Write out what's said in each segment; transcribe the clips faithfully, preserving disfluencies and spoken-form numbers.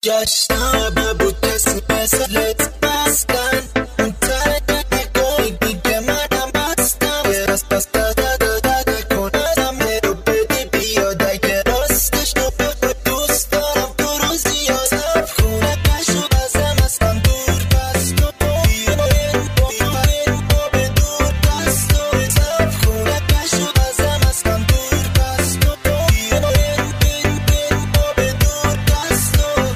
جشنم نبود کسی مثلت مسکن اون ته نگاهی دیگه منم هستم دست دست دست دست کنم رو بدی بیاد اگه راستش رو دوست دارم تو روزی ها صف کنه پشو بزم هستم دور دست و بیاین باین با به دور دست و صف کنه پشو بزم هستم دور دست و بیاین بین بین با به دور دست و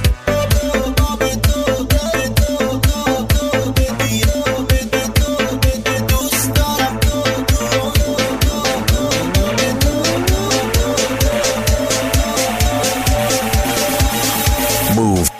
Move.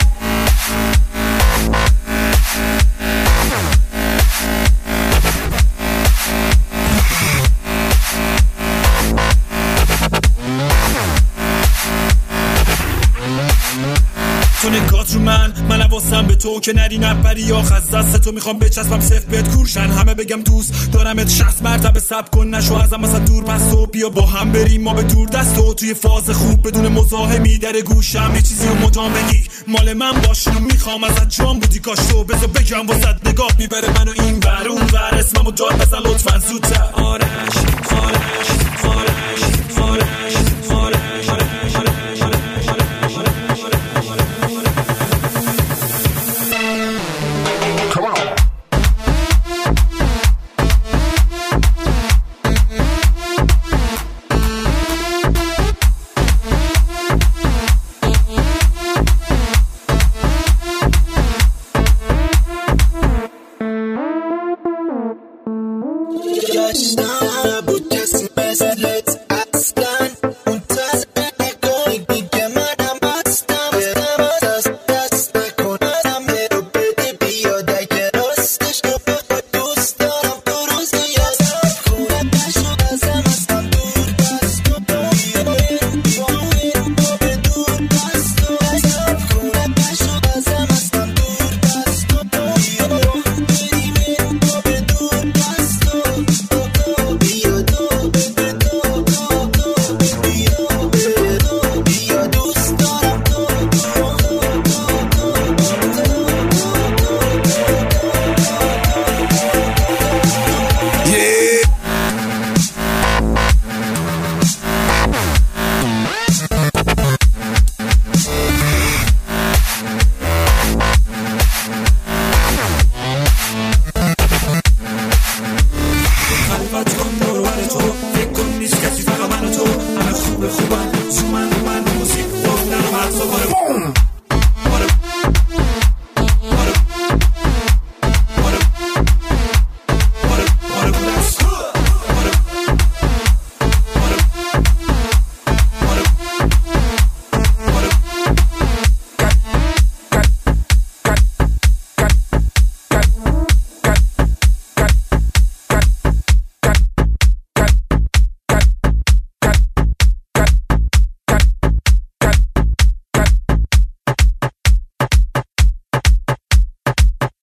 تو نگات رو من من حواسم به تو که نری نبری یا خز دست تو میخوام بچسبم صف بهت کورشن همه بگم دوست دارمت شصت مرتبه سب کن نشو ازم مثلا دور پس تو بیا با هم بریم ما به دور دست تو توی فاز خوب بدون مزاحمی در گوشم یه چیزی رو مدام بگی مال من باشی میخوام ازت جام بودی کاش تو بذار بگم واسط نگاه میبره منو این ور اون ور اسممو داد بزن لطفا زودتر آرش آرش آرش آرش جشنم نبود کسی مثلت اصلا اون ته نگاهی دیگه منم هستم دست دست نکنم رو بدی بیاد اگه راستش رو دوست دارم تو روزی ها صف کنه پشو بزم هستم دور دست و باین باین با به دور دست و صف کنه پشو بزم هستم دور دست و باین بریم با به دور دست و بیا دو بیا دو بیا بیا دوست دارم تو خلوت کن دور بر تو فکر کن نیست کسی فقط من و تو همه خوبه خوبن زومن من موزیک گفتن و مغزا باره